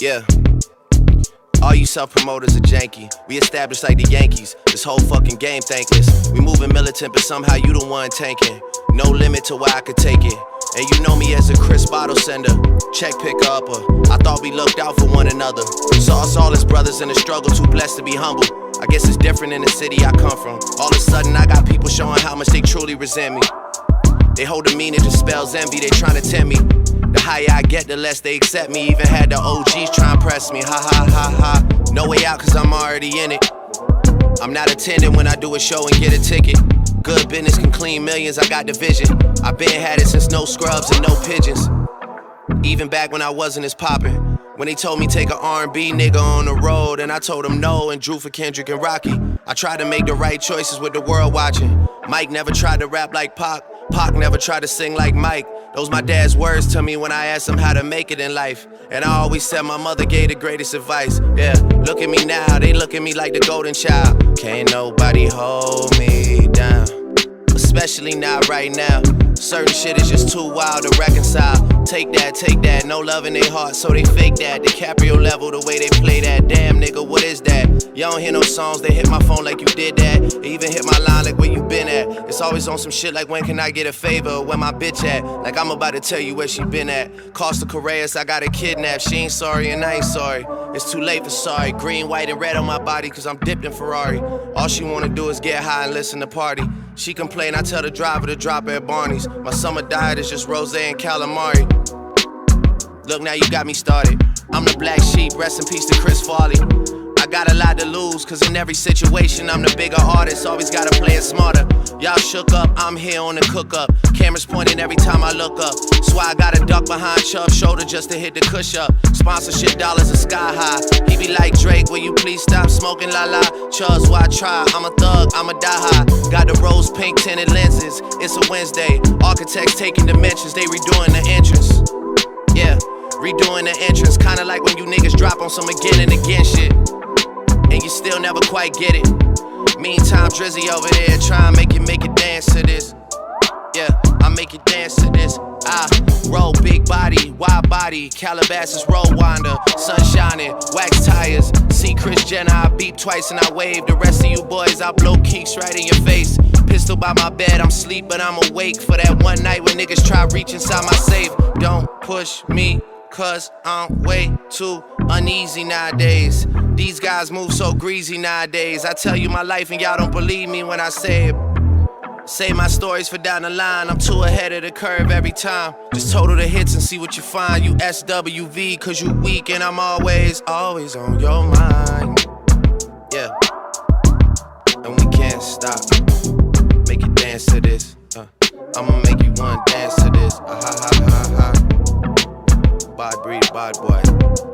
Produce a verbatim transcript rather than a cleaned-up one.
Yeah. All you self-promoters are janky. We established like the Yankees. This whole fucking game thankless. We moving militant, but somehow you the one tanking. No limit to where I could take it. And you know me as a crisp bottle sender, check picker upper. I thought we looked out for one another. Saw us all as brothers in the struggle, too blessed to be humble. I guess it's different in the city I come from. All of a sudden I got people showing how much they truly resent me. They hold the meaning to spells envy, they trying to tempt me. The higher I get, the less they accept me. Even had the O Gs try and press me. Ha ha ha ha. No way out cause I'm already in it. I'm not attending when I do a show and get a ticket. Good business can clean millions, I got the vision. I been had it since no scrubs and no pigeons. Even back when I wasn't as poppin'. When they told me take a R and B nigga on the road, and I told them no and drew for Kendrick and Rocky. I tried to make the right choices with the world watching. Mike never tried to rap like Pac. Pac never tried to sing like Mike. Those my dad's words to me when I asked him how to make it in life. And I always said my mother gave the greatest advice. Yeah, look at me now, they look at me like the golden child. Can't nobody hold me down, especially not right now. Certain shit is just too wild to reconcile. Take that, take that, no love in their heart, so they fake that. DiCaprio level, the way they play that. Damn nigga, what is that? You don't hear no songs, they hit my phone like you did that. They even hit my line like where you been at. It's always on some shit like when can I get a favor? Where my bitch at? Like I'm about to tell you where she been at. Costa Correas, I got her kidnapped. She ain't sorry and I ain't sorry. It's too late for sorry. Green, white, and red on my body cause I'm dipped in Ferrari. All she wanna do is get high and listen to party. She complain, I tell the driver to drop her at Barney's. My summer diet is just rosé and calamari. Look, now you got me started. I'm the black sheep, rest in peace to Chris Farley. I got a lot to lose, cause in every situation I'm the bigger artist, always gotta play it smarter. Y'all shook up, I'm here on the cook up. Cameras pointing every time I look up. So I gotta duck behind Chubb's shoulder just to hit the cush up. Sponsorship dollars are sky high. He be like Drake, will you please stop smoking la la? Chubbs, why try? I'm a thug, I'm a die high. Got the rose pink tinted lenses, it's a Wednesday. Architects taking dimensions, they redoing the entrance. Yeah, redoing the entrance. Kinda like when you niggas drop on some again and again shit, and you still never quite get it. Meantime, Drizzy over there try and make it, make it dance to this. Yeah, I make it dance to this. I roll big body, wide body, Calabasas roll winder, sun shining, wax tires. See Chris Jenner, I beep twice and I wave. The rest of you boys, I blow keeks right in your face. Pistol by my bed, I'm sleep, but I'm awake for that one night when niggas try reach inside my safe. Don't push me, cause I'm way too uneasy nowadays. These guys move so greasy nowadays. I tell you my life and y'all don't believe me when I say it. Say my stories for down the line. I'm too ahead of the curve every time. Just total the hits and see what you find. You S W V cause you weak and I'm always, always on your mind. Yeah. And we can't stop. Make you dance to this. Uh, I'ma make you wanna dance to this. Uh, ha ha ha ha. Bad breed, bad boy.